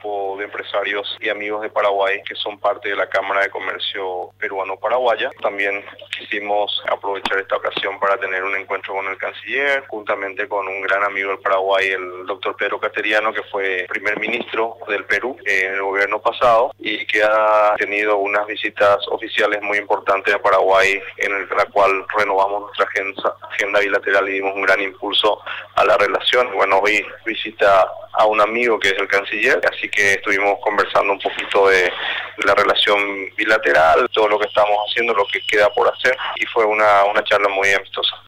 grupo de empresarios y amigos de Paraguay que son parte de la Cámara de Comercio Peruano-Paraguaya. También quisimos aprovechar esta ocasión para tener un encuentro con el canciller, juntamente con un gran amigo del Paraguay, el doctor Pedro Cateriano, que fue primer ministro del Perú en el gobierno pasado y que ha tenido unas visitas oficiales muy importantes a Paraguay, en la cual renovamos nuestra agenda bilateral y dimos un gran impulso a la relación. Bueno, hoy visita a un amigo que es el canciller, así que estuvimos conversando un poquito de la relación bilateral, todo lo que estamos haciendo, lo que queda por hacer, y fue una charla muy amistosa.